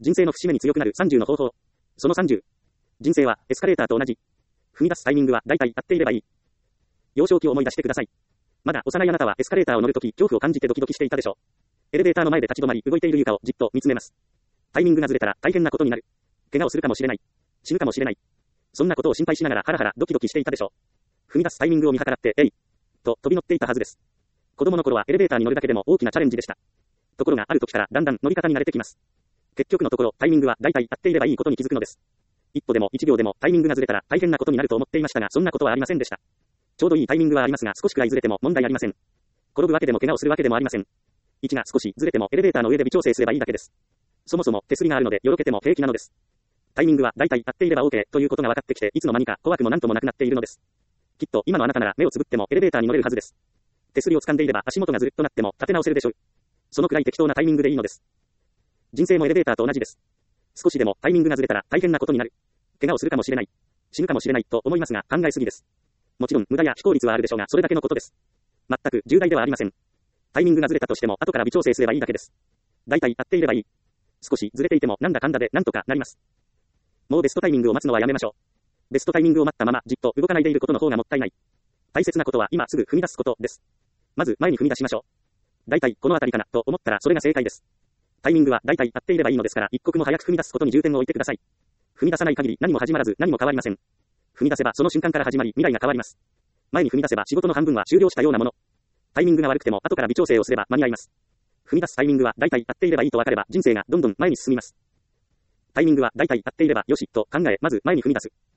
人生の節目に強くなる30の方法。その30。人生はエスカレーターと同じ。踏み出すタイミングは大体合っていればいい。幼少期を思い出してください。まだ幼いあなたはエスカレーターを乗るとき恐怖を感じてドキドキしていたでしょう。エレベーターの前で立ち止まり動いている床をじっと見つめます。タイミングがずれたら大変なことになる。怪我をするかもしれない。死ぬかもしれない。そんなことを心配しながらハラハラドキドキしていたでしょう。踏み出すタイミングを見計らって、えいと飛び乗っていたはずです。子供の頃はエレベーターに乗るだけでも大きなチャレンジでした。ところがある時からだんだん乗り方に慣れてきます。結局のところタイミングは大体合っていればいいことに気づくのです。一歩でも一秒でもタイミングがずれたら大変なことになると思っていましたが、そんなことはありませんでした。ちょうどいいタイミングはありますが、少しくらいずれても問題ありません。転ぶわけでも怪我をするわけでもありません。位置が少しずれてもエレベーターの上で微調整すればいいだけです。そもそも手すりがあるのでよろけても平気なのです。タイミングは大体合っていれば OK ということが分かってきて、いつの間にか怖くもなんともなくなっているのです。きっと今のあなたなら目をつぶってもエレベーターに乗れるはずです。手すりを掴んでいれば足元がずるっとなっても立て直せるでしょう。そのくらい適当なタイミングでいいのです。人生もエレベーターと同じです。少しでもタイミングがずれたら大変なことになる。怪我をするかもしれない。死ぬかもしれないと思いますが考えすぎです。もちろん無駄や非効率はあるでしょうが、それだけのことです。全く重大ではありません。タイミングがずれたとしても後から微調整すればいいだけです。大体合っていればいい。少しずれていてもなんだかんだでなんとかなります。もうベストタイミングを待つのはやめましょう。ベストタイミングを待ったままじっと動かないでいることの方がもったいない。大切なことは今すぐ踏み出すことです。まず前に踏み出しましょう。大体このあたりかなと思ったらそれが正解です。タイミングは大体合っていればいいのですから、一刻も早く踏み出すことに重点を置いてください。踏み出さない限り何も始まらず何も変わりません。踏み出せばその瞬間から始まり未来が変わります。前に踏み出せば仕事の半分は終了したようなもの。タイミングが悪くても後から微調整をすれば間に合います。踏み出すタイミングは大体合っていればいいと分かれば人生がどんどん前に進みます。タイミングは大体合っていればよしと考え、まず前に踏み出す。